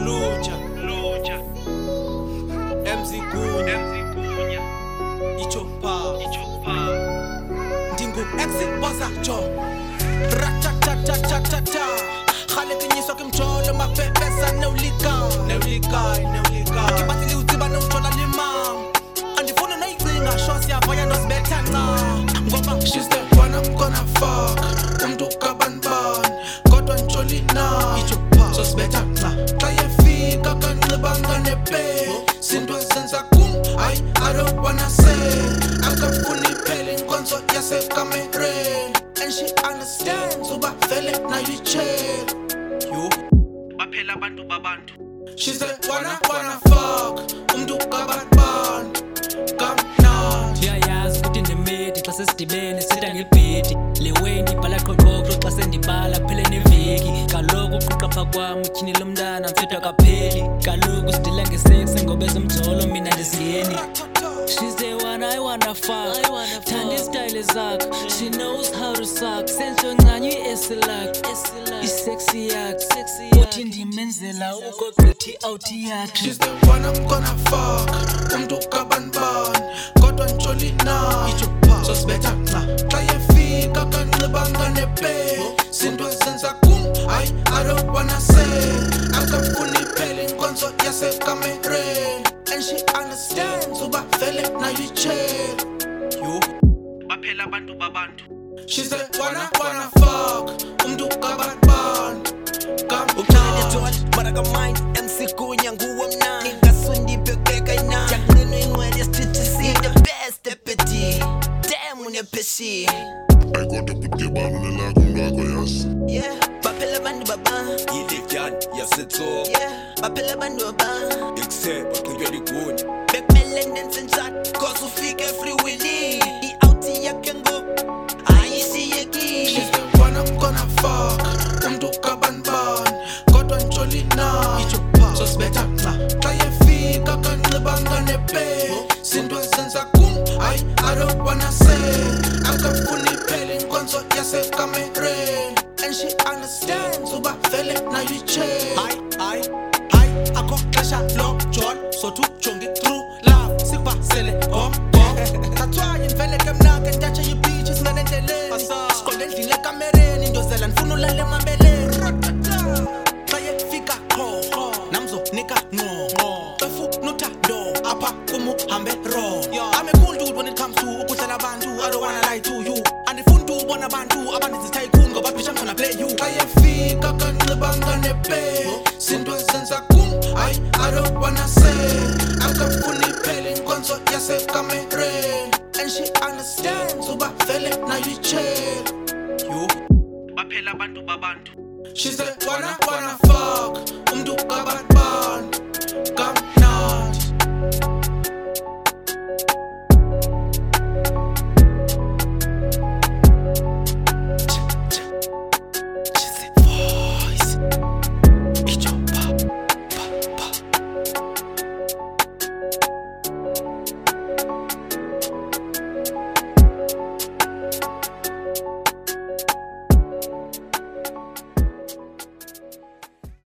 Luja MZ Gunya Ichopa Dingo exit boza jo Ratatatatata Khale kinyiso kimcholo mapepesa Neulika Kibatili uziba neuchola limam Andifuna nayicinga shosi yavaya nosibethana Ngoba she's the one I'm gonna fuck Umdu kabanban Kodwa ncholina Ichopa so sibethana Kayefika kanibanga nepe Sindwa zenza kum I don't wanna say Akafuni peli nkonzo yase kamere And she understands uba fele na you chill You Baphela babantu She said wanna fuck Umdu kabanban Come now Siyayazi ukuthi ndimedi xa sesidibene sitha ngelibhedi leweni ibhala qoqoqo xa sendibala phele neveki kaloku uquqa pha kwam utyhini lomntana mfethu akapheli kaloku sidila ngesex ngoba ezomjolo mina ndiziyeni. She's the one I wanna fuck Thanda style zakho She knows how to suck Senso ncanye esilak Isexy yakho Uthi ndimenzela ukogqithi out yakhe. She's the one I'm gonna fuck Umdu kabanban Kodwa ncholina Ichopa so sibethana Xa yefika kanibanga nepe Sindwa zenza kum I don't wanna say Akafuni peli nkonzo yase kamere And she understands uba fele na you chill You Baphela babantu She said wanna fuck Umdu kabanban Come now Maraga mind MC Gunya nguwe mna Ingasundi pekeka ina Jaknenu inwele street see the best deputy Damn unepeshi I got to put your ball on the lag on yas. Yeah Baphela bantu baba Yidikyan yasetso Yeah Baphela bantu baba Except bakunywa liguni Bekmele nensensat Cause ufike free willy I-outi yake ngo Ayisi yeki She's the one I'm gonna fuck Umdu kabanban Kodwa ncholina Ichopa so sibethana Xa yefika kanibanga nepe Sindwa zenza kum I don't wanna say Akafuni peli nkonzo yase kamere And she understands uba fele na you chill Akho xesha lo John So to jongi through love Sikubasele Tathwaye mvele ke mna ke ndatshe you bitches mene endleleni Siqonde endlini ekamereni ndozela ndifuna ulale emabeleni Xa yefika qho namzonika ngqo Xefuna uthando apha kum uhambe ro I'm a cool dude when it comes to ukudlala abantu I don't wanna lie to you Andifuna ubona abantu abandizitha ikhulu ngoba bitch I'm gonna play you Xa yefika kanibanga nepe Sindwa zenza kum I don't wanna say Akafuni peli nkonzo yase kamere And she understands uba fele na you chill You Baphela babantu She said wanna fuck